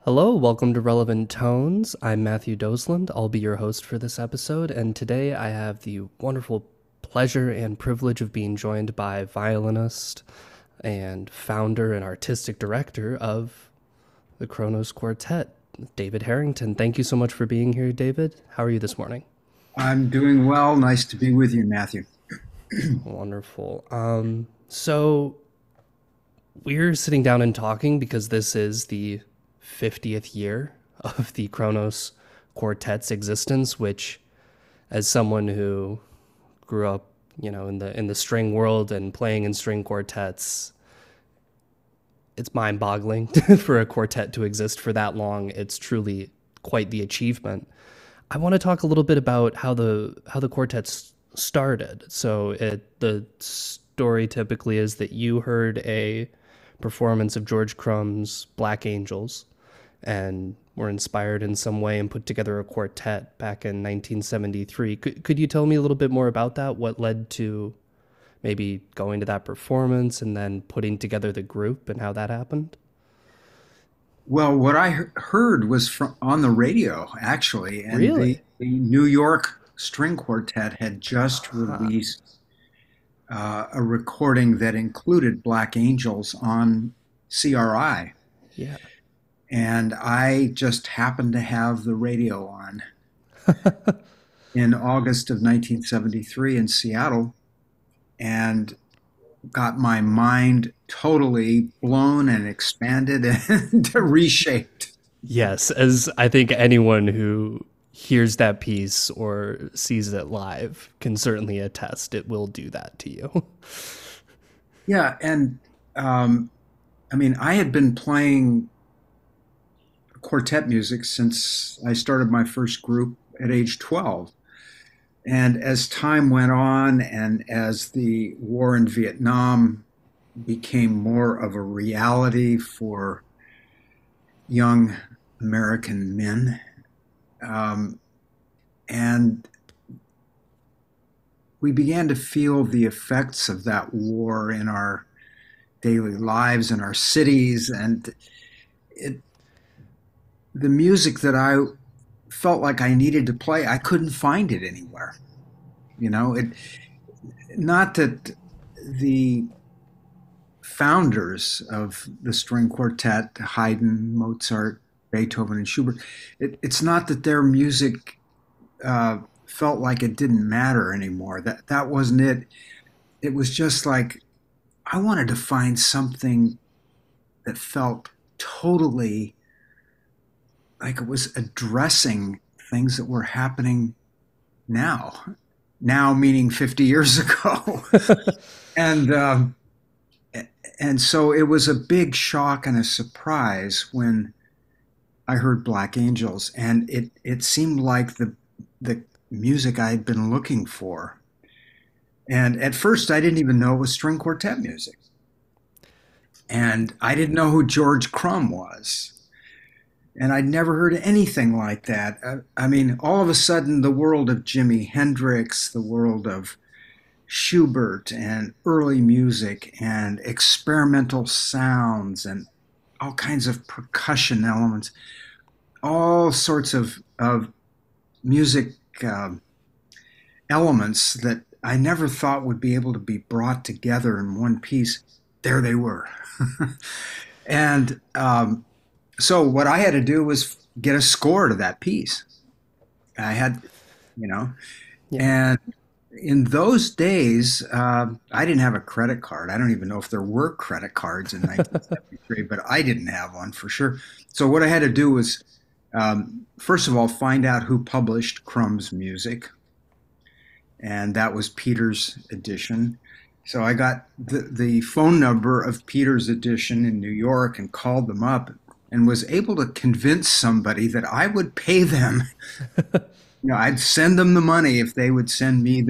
Hello, welcome to Relevant Tones. I'm Matthew Dosland. I'll be your host for this episode, and today I have the wonderful pleasure and privilege of being joined by violinist and founder and artistic director of the Kronos Quartet, David Harrington. Thank you so much for being here, David. How are you this morning? I'm doing well. Nice to be with you, Matthew. Wonderful. So we're sitting down and talking because this is the 50th year of the Kronos Quartet's existence, which, as someone who grew up, in the string world and playing in string quartets, it's mind-boggling for a quartet to exist for that long. It's truly quite the achievement. I want to talk a little bit about how the quartets started. So the story typically is that you heard a performance of George Crumb's Black Angels and were inspired in some way and put together a quartet back in 1973. Could you tell me a little bit more about that? What led to maybe going to that performance and then putting together the group and how that happened? Well, what I heard was on the radio, actually, and the, Really? the New York String Quartet had just Huh. released a recording that included Black Angels on CRI. Yeah. And I just happened to have the radio on in August of 1973 in Seattle and got my mind totally blown and expanded and reshaped. Yes, as I think anyone who hears that piece or sees it live can certainly attest, it will do that to you. Yeah, and um, I mean, I had been playing quartet music since I started my first group at age 12. And as time went on, and as the war in Vietnam became more of a reality for young American men, um, and we began to feel the effects of that war in our daily lives, in our cities, and it, the music that I felt like I needed to play, I couldn't find it anywhere. You know, it not that the founders of the string quartet, Haydn, Mozart, Beethoven, and Schubert, it's not that their music felt like it didn't matter anymore. That wasn't it. It was just like I wanted to find something that felt totally like it was addressing things that were happening now. Now meaning 50 years ago, and and so it was a big shock and a surprise when I heard Black Angels, and it seemed like the music I had been looking for. And at first, I didn't even know it was string quartet music, and I didn't know who George Crumb was. And I'd never heard anything like that. I mean, all of a sudden, the world of Jimi Hendrix, the world of Schubert and early music and experimental sounds and all kinds of percussion elements, all sorts of music um elements that I never thought would be able to be brought together in one piece. There they were. and So what I had to do was get a score to that piece. I had, you know, Yeah. and in those days, I didn't have a credit card. I don't even know if there were credit cards in 1973, but I didn't have one for sure. So what I had to do was, first of all, find out who published Crumb's music, and that was Peter's Edition. So I got the phone number of Peter's Edition in New York and called them up and was able to convince somebody that I would pay them. I'd send them the money if they would send me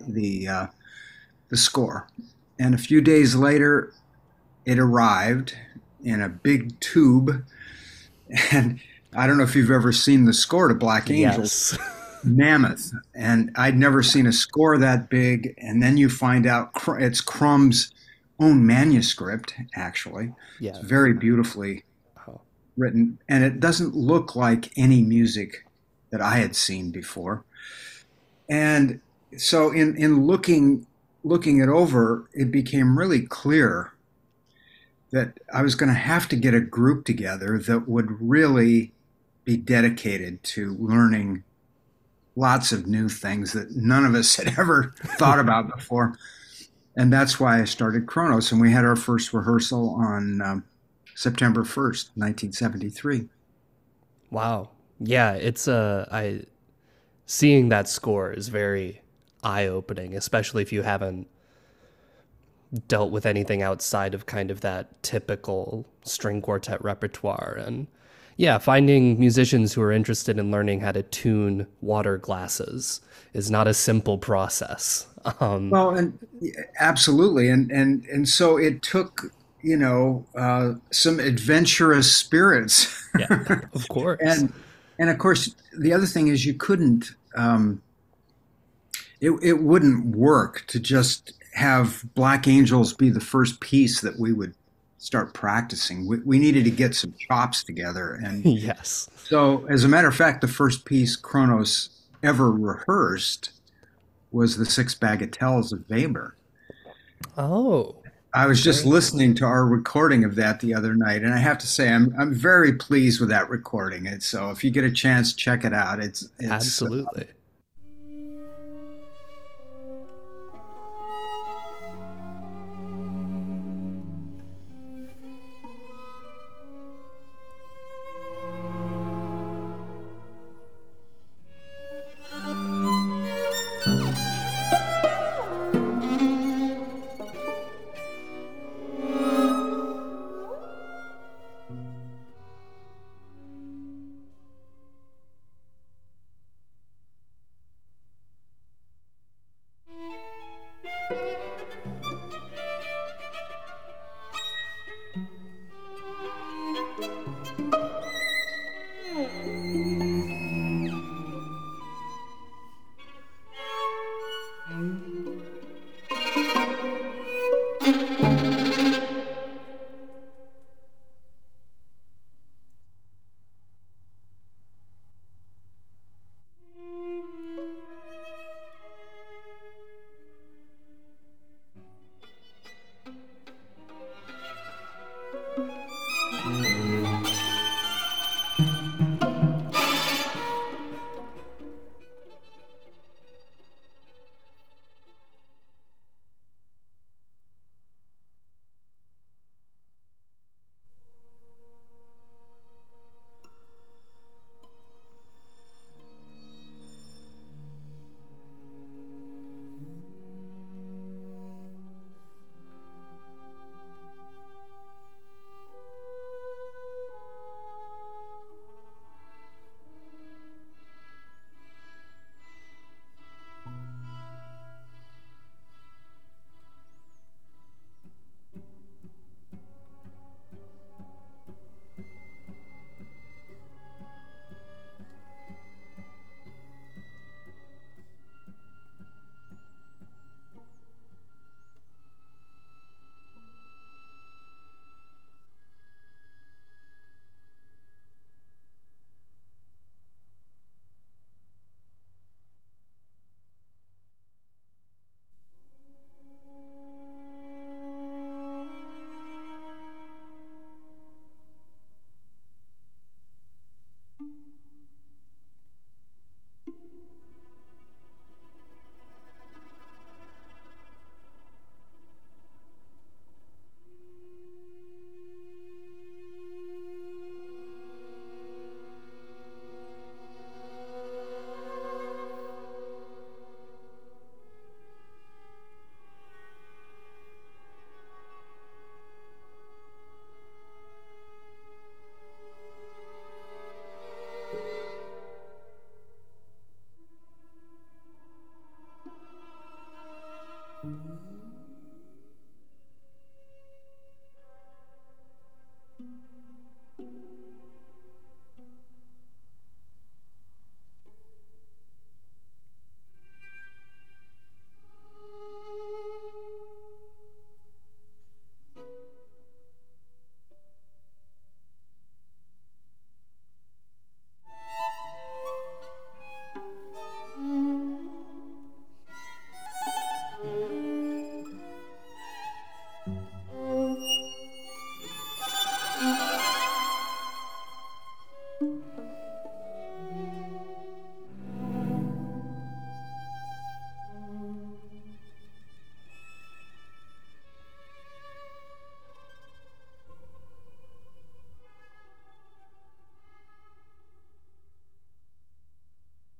the score. And a few days later, it arrived in a big tube. And I don't know if you've ever seen the score to Black Angels, Yes. mammoth. And I'd never seen a score that big. And then you find out it's Crumb's own manuscript, actually. It's Yeah. very beautifully Oh. written, and it doesn't look like any music that I had seen before. And so, in looking it over, it became really clear that I was going to have to get a group together that would really be dedicated to learning lots of new things that none of us had ever thought about before. And that's why I started Kronos. And we had our first rehearsal on September 1st, 1973. Wow. Yeah, it's I seeing that score is very eye-opening, especially if you haven't dealt with anything outside of kind of that typical string quartet repertoire. And yeah, finding musicians who are interested in learning how to tune water glasses is not a simple process. Well, and absolutely, and so it took some adventurous spirits, Yeah, of course. and and of course the other thing is you couldn't. It wouldn't work to just have Black Angels be the first piece that we would start practicing. We needed to get some chops together. And Yes. so, as a matter of fact, the first piece Kronos ever rehearsed was the Six Bagatelles of Weber. Oh, I was just very cool. listening to our recording of that the other night, and I have to say I'm very pleased with that recording. And so, if you get a chance, check it out. It's Absolutely.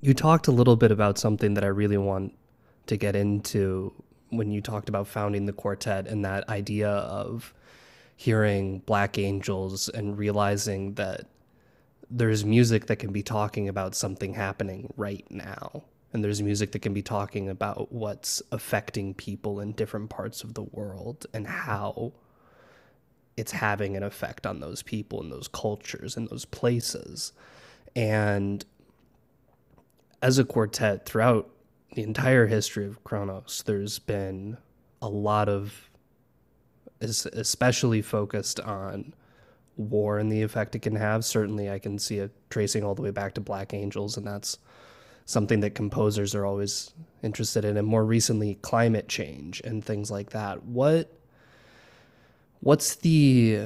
You talked a little bit about something that I really want to get into when you talked about founding the quartet and that idea of hearing Black Angels and realizing that there's music that can be talking about something happening right now. And there's music that can be talking about what's affecting people in different parts of the world and how it's having an effect on those people and those cultures and those places. And as a quartet, throughout the entire history of Kronos, there's been a lot of, especially focused on war and the effect it can have. Certainly, I can see it tracing all the way back to Black Angels, and that's something that composers are always interested in. And more recently, climate change and things like that. What's the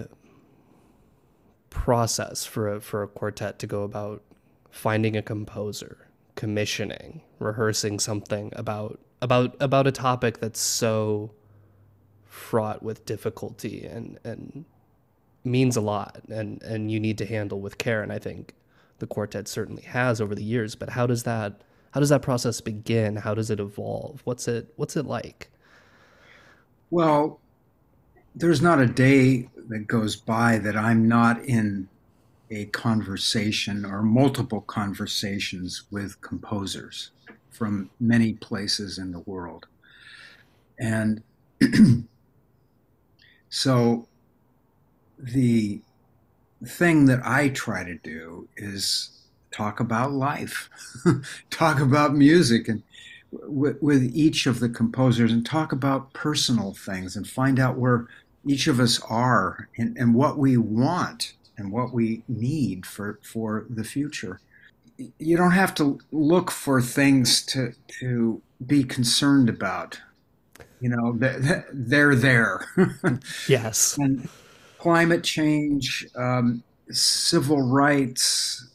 process for a quartet to go about finding a composer, commissioning, rehearsing something about a topic that's so fraught with difficulty and means a lot and you need to handle with care, and I think the quartet certainly has over the years. But how does that process begin? How does it evolve? What's it like? Well, there's not a day that goes by that I'm not in a conversation or multiple conversations with composers from many places in the world. And so the thing that I try to do is talk about life, talk about music, and with each of the composers, and talk about personal things and find out where each of us are and what we want and what we need for the future. You don't have to look for things to be concerned about. You know, they're there. Yes. And climate change, civil rights,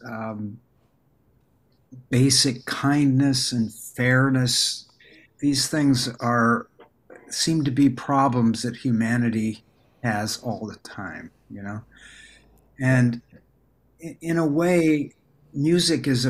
basic kindness and fairness, these things are seem to be problems that humanity has all the time, you know? And in a way, music is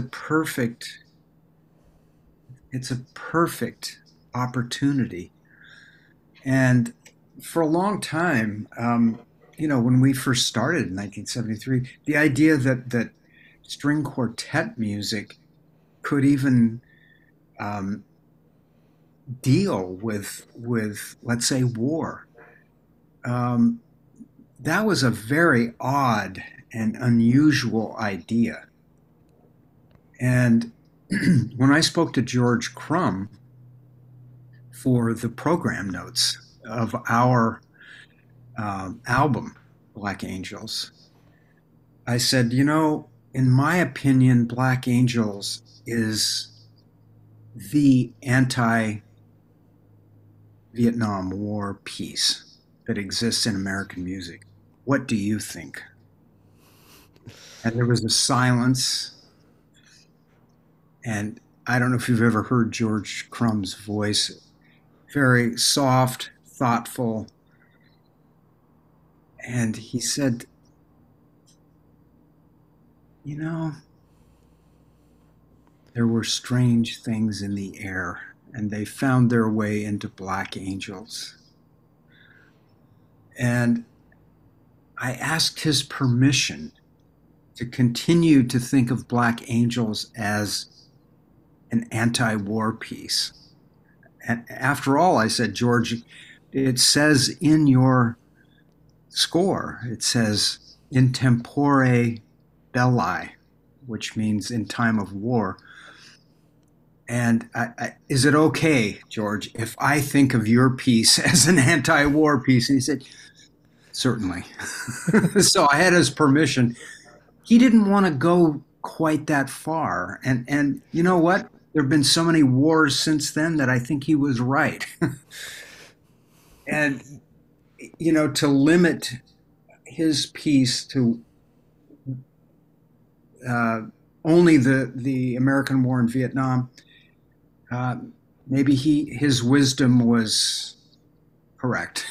it's a perfect opportunity. And for a long time, when we first started in 1973, the idea that string quartet music could even um, deal with let's say war, um, that was a very odd and unusual idea. And when I spoke to George Crumb for the program notes of our album, Black Angels, I said, in my opinion, Black Angels is the anti Vietnam War piece that exists in American music. What do you think? And there was a silence. And I don't know if you've ever heard George Crumb's voice, very soft, thoughtful. And he said, you know, there were strange things in the air, and they found their way into Black Angels. And I asked his permission to continue to think of Black Angels as an anti war piece. And after all, I said, George, it says in your score, it says in tempore belli, which means in time of war. And is it okay, George, if I think of your piece as an anti war piece? And he said, certainly. So I had his permission. He didn't want to go quite that far. And you know what? There have been so many wars since then that I think he was right. And, to limit his piece to only the American war in Vietnam, uh, maybe his wisdom was correct.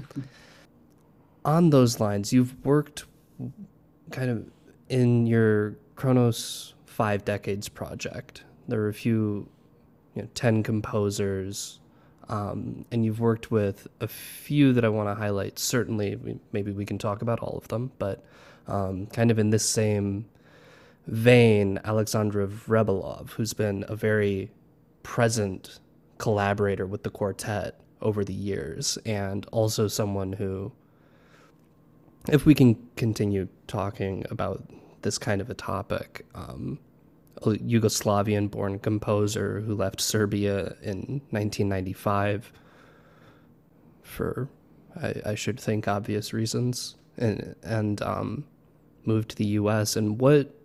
On those lines, you've worked kind of in your Kronos 5 Decades project. There are a few, 10 composers, and you've worked with a few that I want to highlight. Certainly, maybe we can talk about all of them, but kind of in this same vein, Alexandra Rebelov, who's been a very present collaborator with the quartet over the years, and also someone who, if we can continue talking about this kind of a topic, a Yugoslavian born composer who left Serbia in 1995 for, I should think, obvious reasons, and moved to the US. And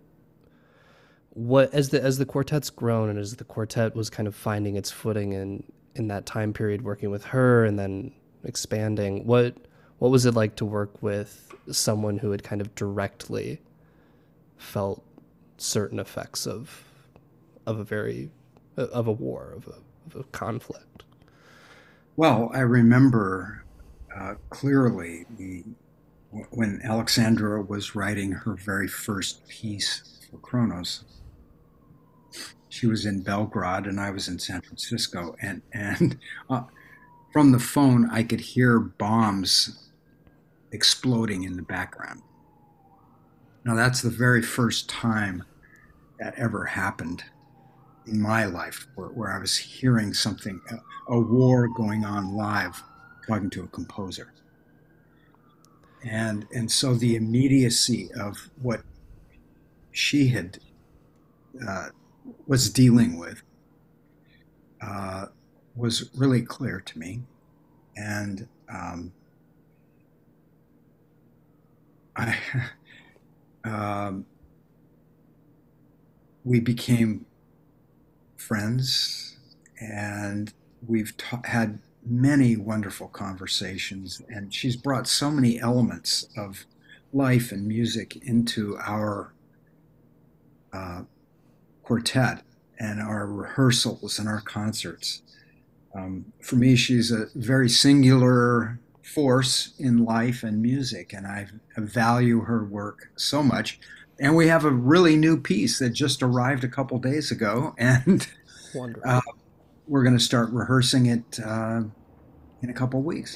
what as the quartet's grown and as the quartet was kind of finding its footing in that time period, working with her and then expanding, what was it like to work with someone who had kind of directly felt certain effects of a very of a war, of a conflict? Well, I remember clearly when Alexandra was writing her very first piece for Kronos. She was in Belgrade and I was in San Francisco, and from the phone I could hear bombs exploding in the background. Now that's the very first time that ever happened in my life, where I was hearing something, a war going on live, talking to a composer. And so the immediacy of what she had uh, was dealing with uh, was really clear to me. And I, um, we became friends, and had many wonderful conversations. And she's brought so many elements of life and music into our uh, quartet and our rehearsals and our concerts. For me, she's a very singular force in life and music, and I value her work so much. And we have a really new piece that just arrived a couple days ago, and uh, Wonderful. we're going to start rehearsing it in a couple weeks.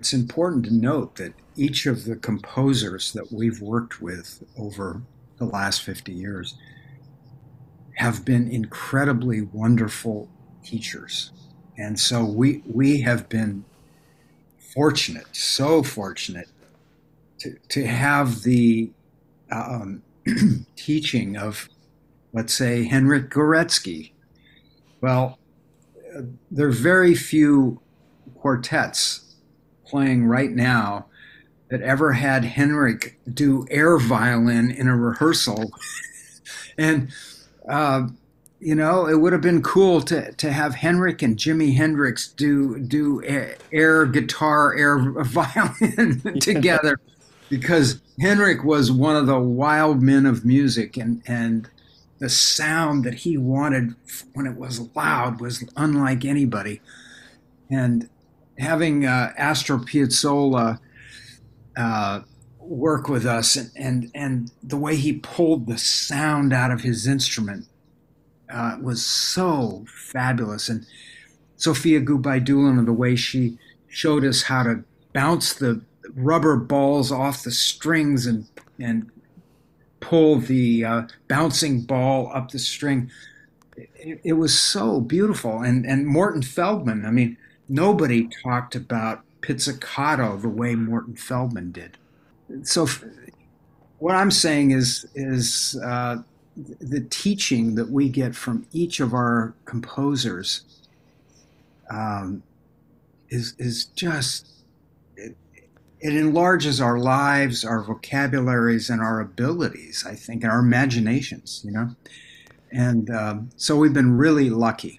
it's important to note that each of the composers that we've worked with over the last 50 years have been incredibly wonderful teachers. And so we have been fortunate, so fortunate to have the um, teaching of, let's say, Henrik Goretzky. Well, there are very few quartets playing right now that ever had Henrik do air violin in a rehearsal. And, uh, it would have been cool to have Henrik and Jimi Hendrix do air guitar, air violin Yeah. together, because Henrik was one of the wild men of music, and the sound that he wanted when it was loud was unlike anybody. And having Astor Piazzolla uh, work with us, and the way he pulled the sound out of his instrument was so fabulous. And Sophia Gubaidulina, the way she showed us how to bounce the rubber balls off the strings and pull the bouncing ball up the string. It was so beautiful. And Morton Feldman, I mean, nobody talked about pizzicato the way Morton Feldman did. So what I'm saying is the teaching that we get from each of our composers um, is just it, it enlarges our lives, our vocabularies, and our abilities. I think, and our imaginations. And so we've been really lucky.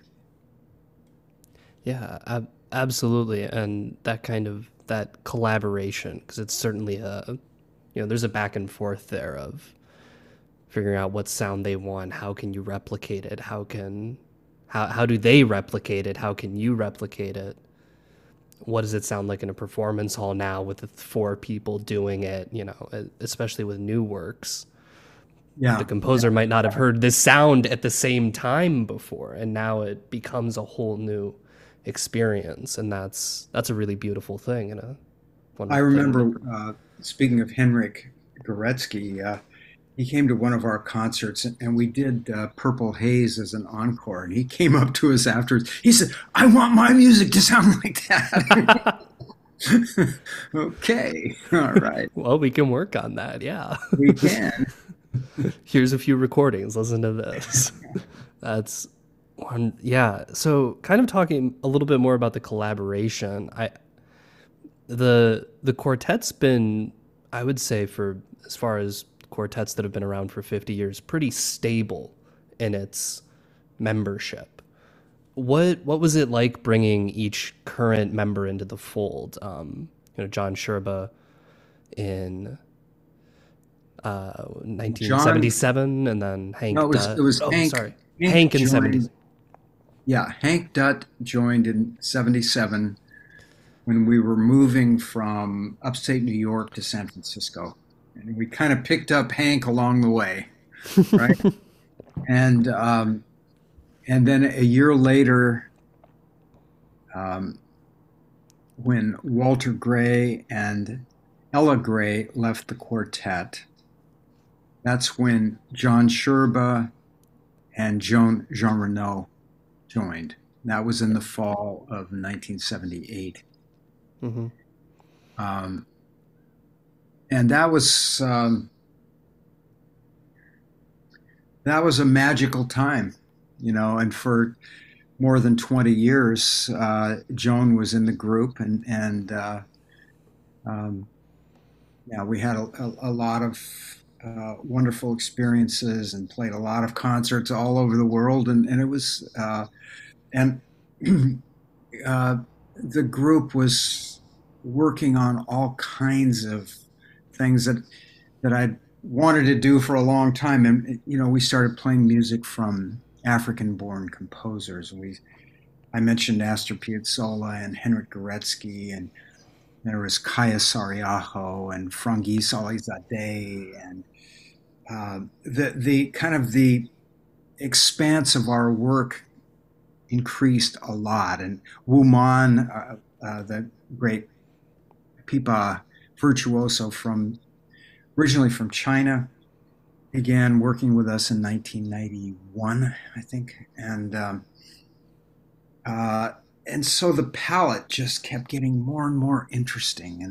Yeah, absolutely. And that kind of that collaboration, because it's certainly there's a back and forth there of figuring out what sound they want, how can you replicate it, how do they replicate it, how can you replicate it, what does it sound like in a performance hall now with the four people doing it, especially with new works. The Yeah, composer might not have heard this sound at the same time before, and now it becomes a whole new experience, and that's a really beautiful thing and a I wonderful thing to remember, witness. speaking of Henrik Goretzky, he came to one of our concerts, and we did Purple Haze as an encore. And he came up to us afterwards. He said, "I want my music to sound like that." Okay, all right, Well, we can work on that. Yeah. we can. Here's a few recordings. Listen to this. That's one. Yeah. So, kind of talking a little bit more about the collaboration. The quartet's been, I would say, for as far as quartets that have been around for 50 years, pretty stable in its membership. What was it like bringing each current member into the fold? John Sherba in John, 1977, and then no, Hank it Dutt. was Oh, Hank. sorry, Hank Hank in 70s. joined. Yeah, Hank Dutt joined in '77 when we were moving from upstate New York to San Francisco, and we kind of picked up Hank along the way, right? And and then a year later, um, when Walter Gray and Ella Gray left the quartet, that's when John Sherba and Jean Renaud joined. That was in the fall of 1978. Hmm. Um, and that was a magical time, and for more than 20 years, Joan was in the group, and um, yeah, we had a lot of wonderful experiences and played a lot of concerts all over the world, and it was and uh, the group was working on all kinds of things that I wanted to do for a long time. And we started playing music from African-born composers. I mentioned Astor Piazzolla and Henrik Goretzky, and there was Kaya Sariaho and Frangis Alizadeh, and the kind of the expanse of our work increased a lot. And Wu Man, the great pipa virtuoso from originally from China, began working with us in 1991, I think, uh, and so the palette just kept getting more and more interesting,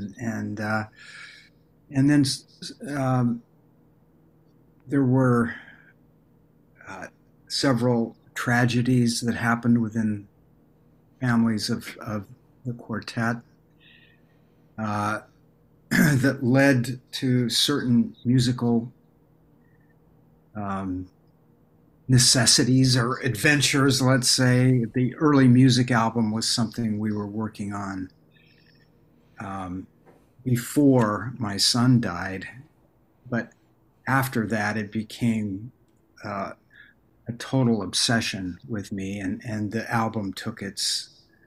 and then um, there were uh, several tragedies that happened within families of the quartet uh, that led to certain musical um, necessities or adventures, let's say. The early music album was something we were working on um, before my son died, but after that, it became uh, a total obsession with me, and the album took its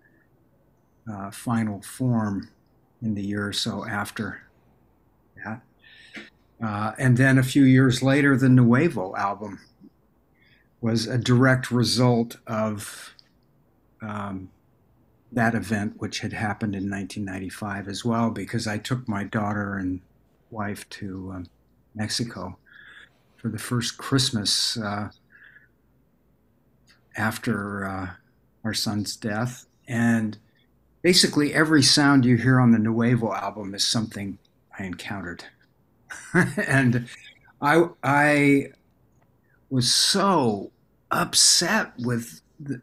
final form in the year or so after that. And then a few years later, the Nuevo album was a direct result of um, that event, which had happened in 1995 as well, because I took my daughter and wife to Mexico for the first Christmas after our son's death. And basically, every sound you hear on the Nuevo album is something I encountered. And I was so upset with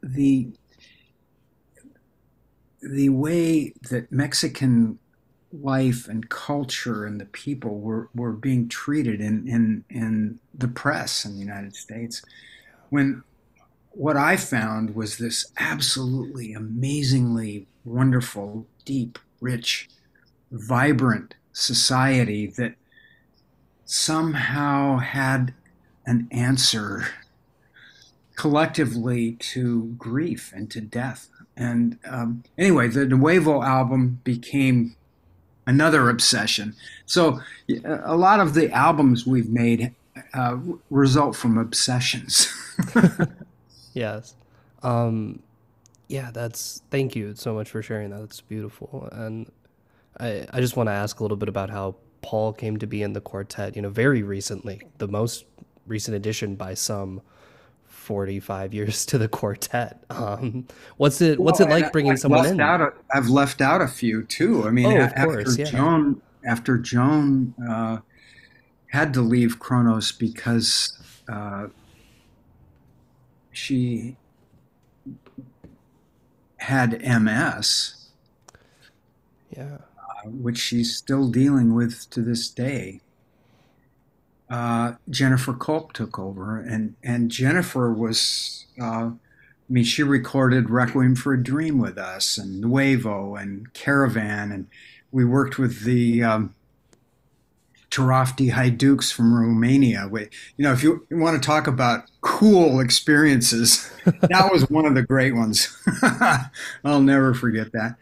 the way that Mexican life and culture and the people were being treated in the press in the United States. When what I found was this absolutely amazingly wonderful, deep, rich, vibrant society that somehow had an answer collectively to grief and to death. And anyway, the Nuevo album became another obsession. So a lot of the albums we've made result from obsessions. Yes. Yeah, thank you so much for sharing that. That's beautiful. And I just want to ask a little bit about how Paul came to be in the quartet, very recently, the most recent addition by some 45 years to the quartet. What's Well, it and like bringing someone in? I've left out a few too. I mean, Oh, of course. Yeah. After Joan had to leave Kronos because she had MS, Yeah. which she's still dealing with to this day. Jennifer Culp took over, and Jennifer was. I mean, she recorded Requiem for a Dream with us, and Nuevo, and Caravan, and we worked with the Tarafti Haiduks from Romania. If you want to talk about cool experiences, that was one of the great ones. I'll never forget that.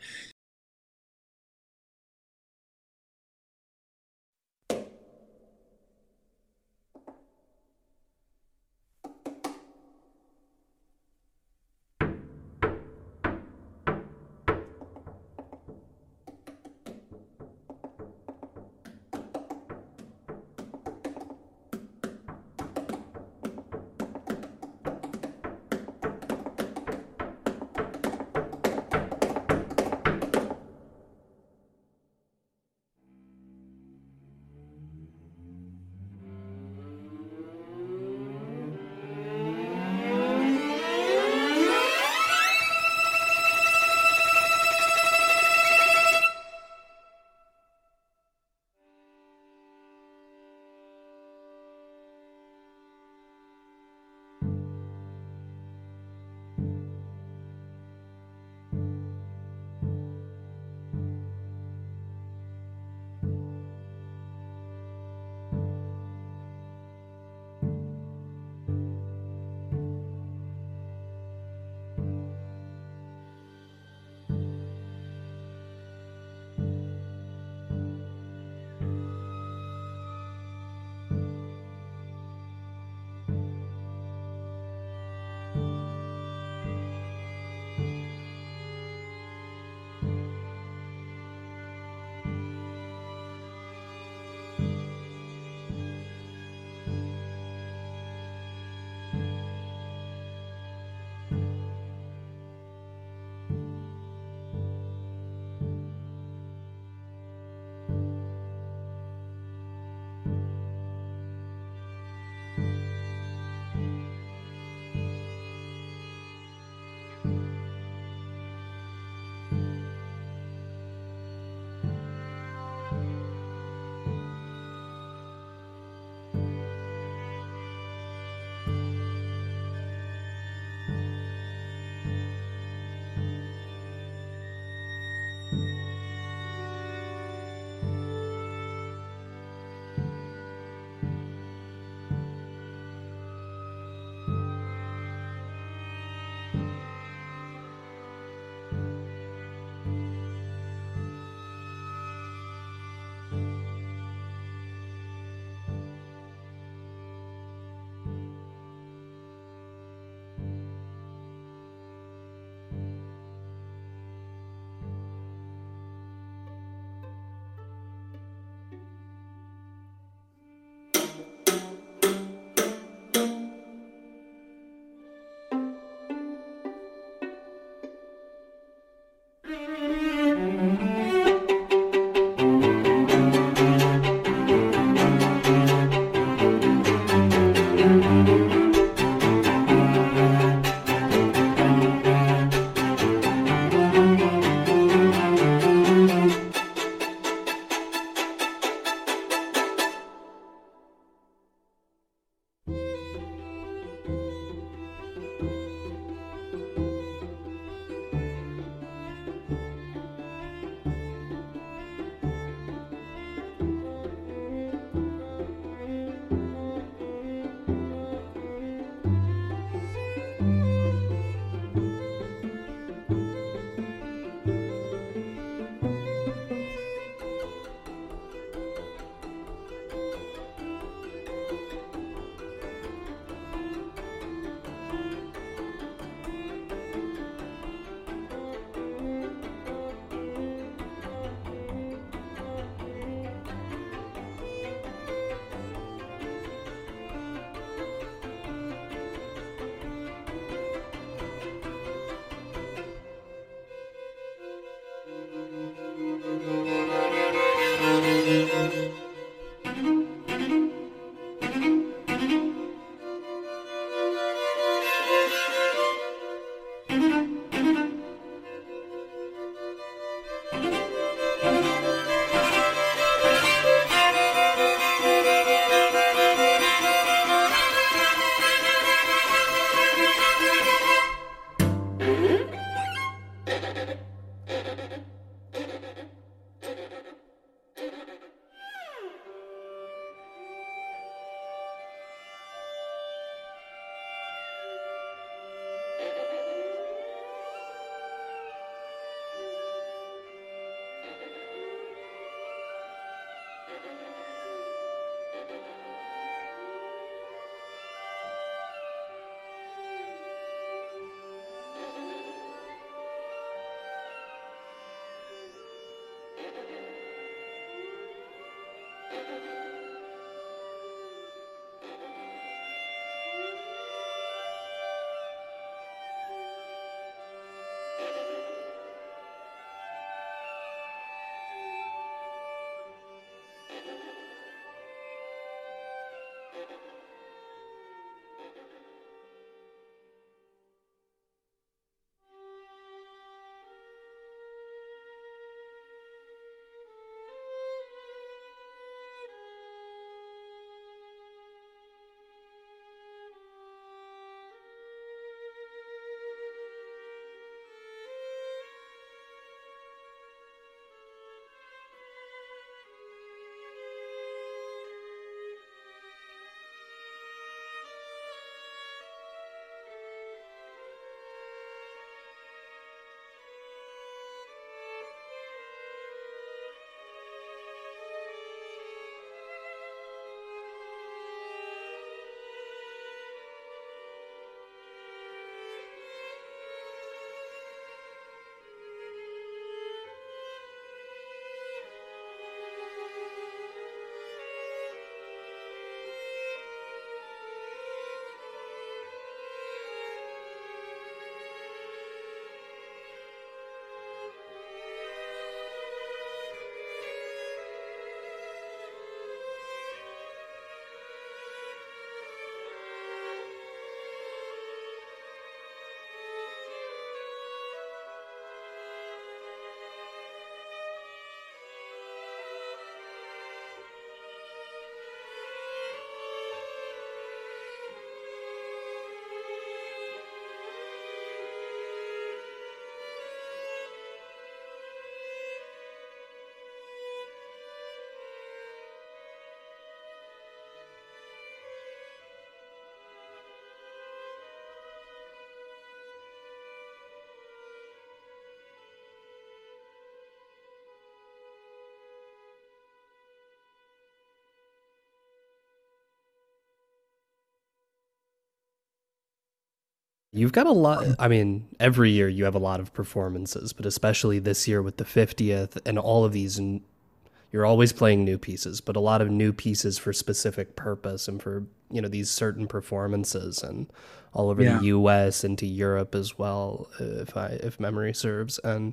You've got a lot. I mean, every year you have a lot of performances, but especially this year with the 50th and all of these, and you're always playing new pieces, but a lot of new pieces for specific purpose and for, these certain performances and all over the Yeah. US into Europe as well, if memory serves. And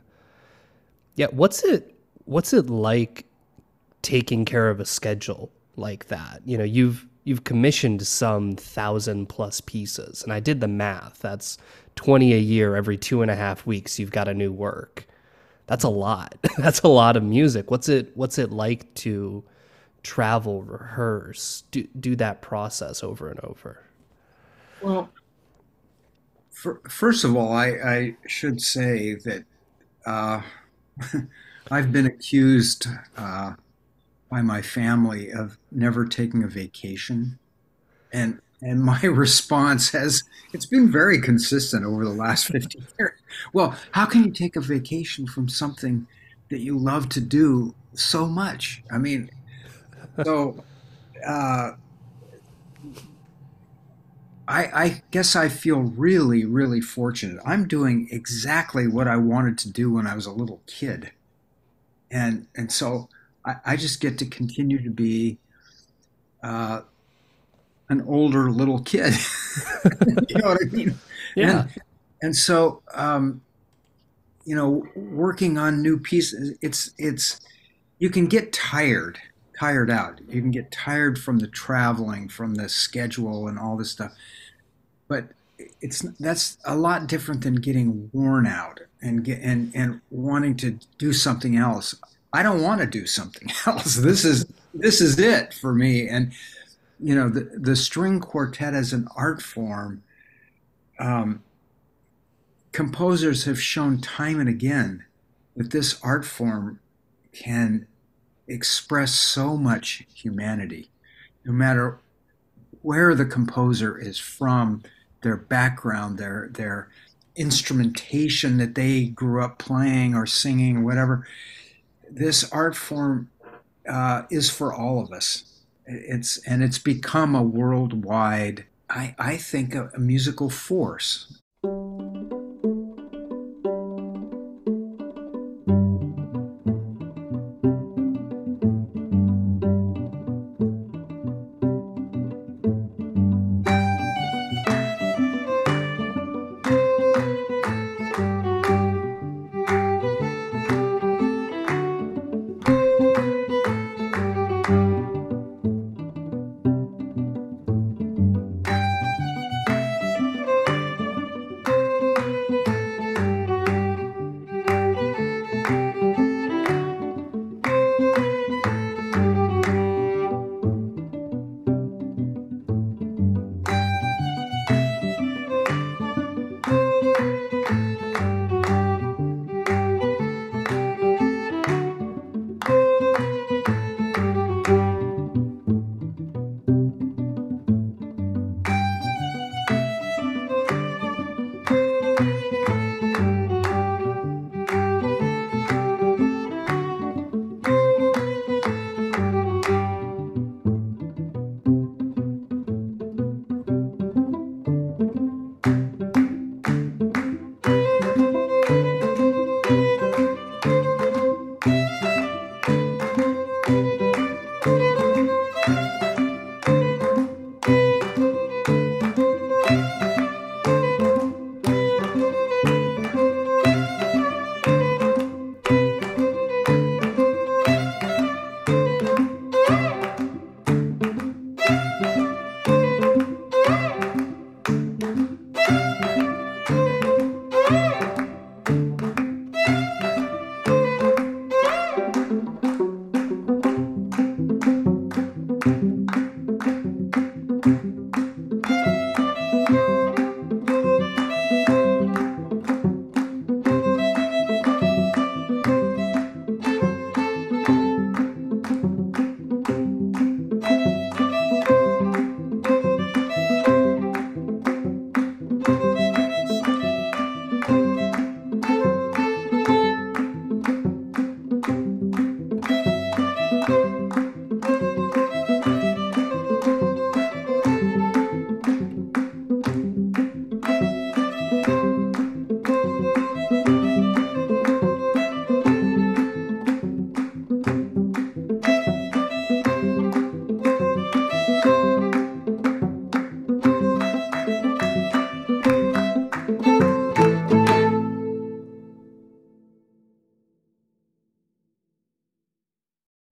yeah, what's it like taking care of a schedule like that? You've commissioned some 1,000 plus pieces, and I did the math. That's 20 a year. Every 2.5 weeks, you've got a new work. That's a lot. That's a lot of music. What's it like to travel, rehearse, do that process over and over? Well, first of all, I should say that uh, I've been accused by my family of never taking a vacation, and my response has it's been very consistent over the last 50 years. Well, how can you take a vacation from something that you love to do so much? I mean, so uh, I guess I feel really, really fortunate. I'm doing exactly what I wanted to do when I was a little kid, and so I just get to continue to be uh, an older little kid. You know what I mean? Yeah. And so working on new pieces, it's you can get tired out. You can get tired from the traveling, from the schedule, and all this stuff. But it's that's a lot different than getting worn out and wanting to do something else. I don't want to do something else. This is it for me. And the string quartet as an art form, um, composers have shown time and again that this art form can express so much humanity, no matter where the composer is from, their background, their instrumentation that they grew up playing or singing or whatever. This art form is for all of us. It's become a worldwide, I think, a musical force.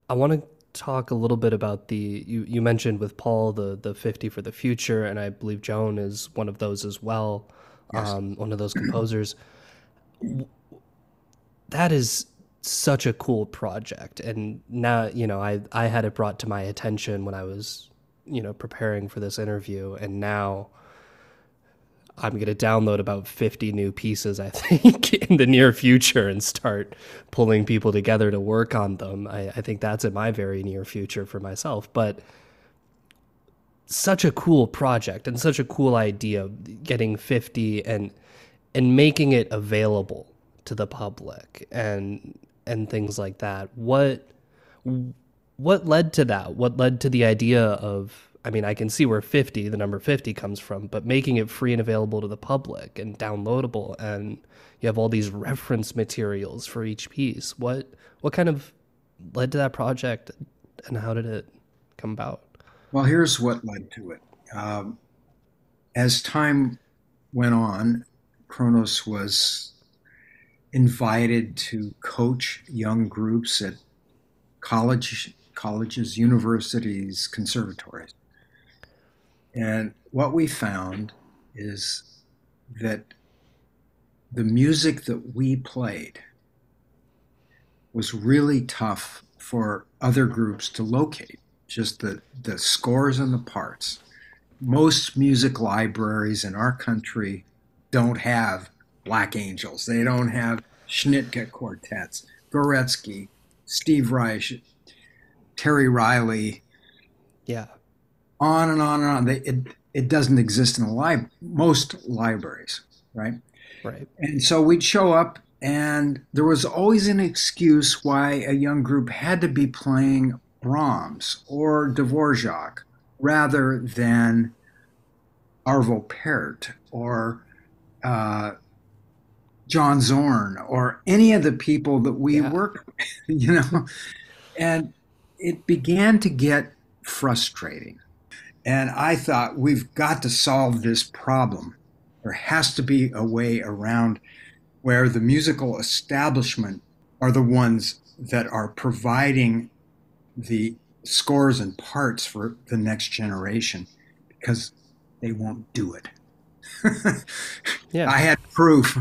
I want to talk a little bit about you mentioned with Paul the 50 for the future, and I believe Joan is one of those as well, Yes. one of those composers. That is such a cool project, and now I had it brought to my attention when I was preparing for this interview, and now I'm going to download about 50 new pieces, I think, in the near future and start pulling people together to work on them. I think that's in my very near future for myself. But such a cool project and such a cool idea, getting 50 and making it available to the public and things like that. What led to that? What led to the idea of, I mean, I can see where 50, the number 50 comes from, but making it free and available to the public and downloadable, and you have all these reference materials for each piece. What kind of led to that project, and how did it come about? Well, here's what led to it. Um, as time went on, Kronos was invited to coach young groups at colleges, universities, conservatories. And what we found is that the music that we played was really tough for other groups to locate, just the scores and the parts. Most music libraries in our country don't have Black Angels. They don't have Schnittke quartets, Goretzky, Steve Reich, Terry Riley, Yeah, on and on and on. It doesn't exist in most libraries, right? right. And so we'd show up, and there was always an excuse why a young group had to be playing Brahms or Dvorak rather than Arvo Pärt or uh, John Zorn or any of the people that we Yeah, work with, And it began to get frustrating. And I thought, we've got to solve this problem. There has to be a way around where the musical establishment are the ones that are providing the scores and parts for the next generation because they won't do it. yeah. I had proof.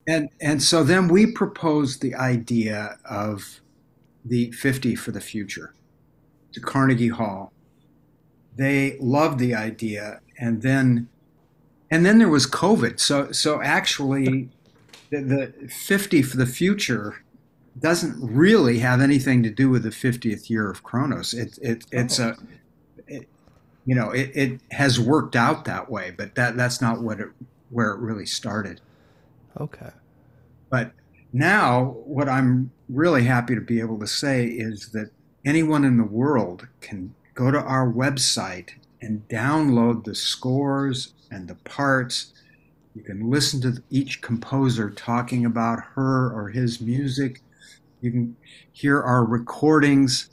And so then we proposed the idea of the 50 for the future to Carnegie Hall. They loved the idea, and then there was COVID. So actually, the 50 for the future doesn't really have anything to do with the 50th year of Kronos. It's Oh, a it, it has worked out that way, but that's not where it really started. okay. But now, what I'm really happy to be able to say is that anyone in the world can go to our website and download the scores and the parts. You can listen to each composer talking about her or his music. You can hear our recordings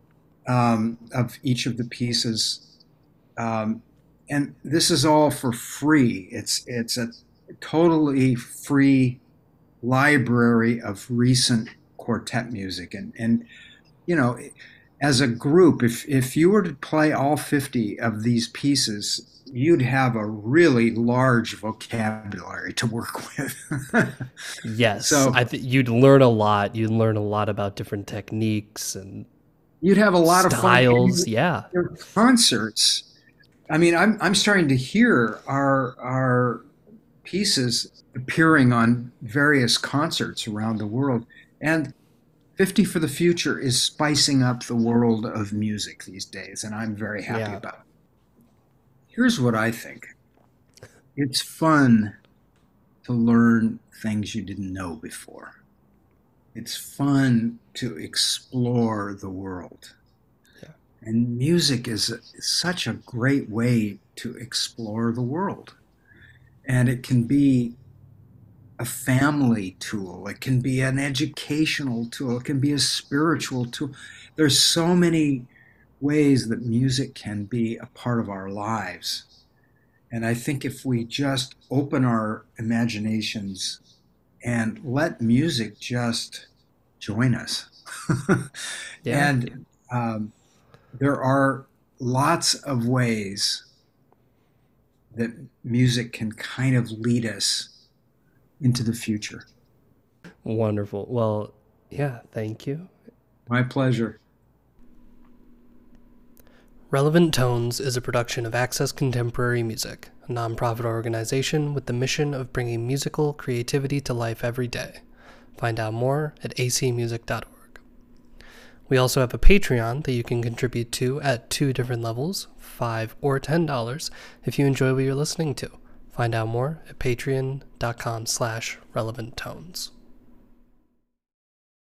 of each of the pieces. Um, and this is all for free. It's a totally free library of recent quartet music. And you know, as a group, if you were to play all 50 of these pieces, you'd have a really large vocabulary to work with. Yes, So you'd learn a lot. You'd learn a lot about different techniques and you'd have a lot of fun. styles. Yeah. Your concerts. I mean, I'm starting to hear our pieces appearing on various concerts around the world. And 50 for the Future is spicing up the world of music these days, and I'm very happy Yeah. about it. Here's what I think. It's fun to learn things you didn't know before. It's fun to explore the world. Yeah. And music is such a great way to explore the world. And it can be a family tool, it can be an educational tool, it can be a spiritual tool. There's so many ways that music can be a part of our lives. And I think if we just open our imaginations and let music just join us. Yeah. And there are lots of ways that music can kind of lead us into the future. Wonderful. Well, yeah, thank you. My pleasure. Relevant Tones is a production of Access Contemporary Music, a nonprofit organization with the mission of bringing musical creativity to life every day. Find out more at acmusic.org. We also have a Patreon that you can contribute to at two different levels, $5 or $10, if you enjoy what you're listening to. Find out more at patreon.com/relevanttones.